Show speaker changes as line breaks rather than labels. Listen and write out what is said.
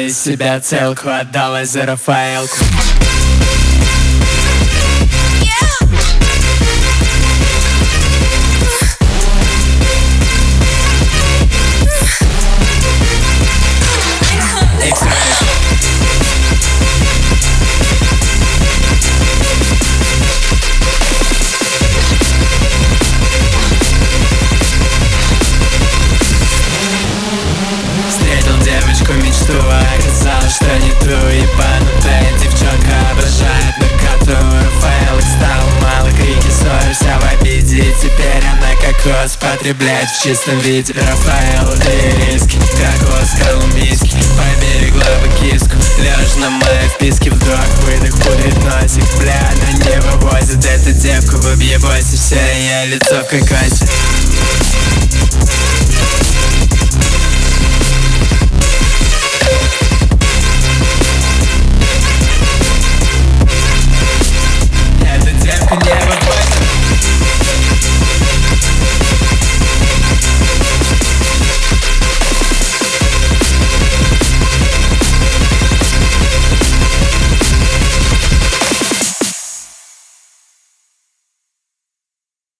из себя целку, отдалась за Рафаэлку. Встретил девочку мечту, оказалось, что не ту. Ебанутая девчонка обожает наркоту. Рафаэлок стал мало, крики, ссоры, вся в обиде. И теперь она кокос потребляет в чистом виде. Рафаэл и риски, кокос колумбийский, поберегла бы киску. Лежа на моей вписке, вдох, выдох, пудрит носик. Бля, она не вывозит эту девку в объебосе. Все ее лицо в кокосе.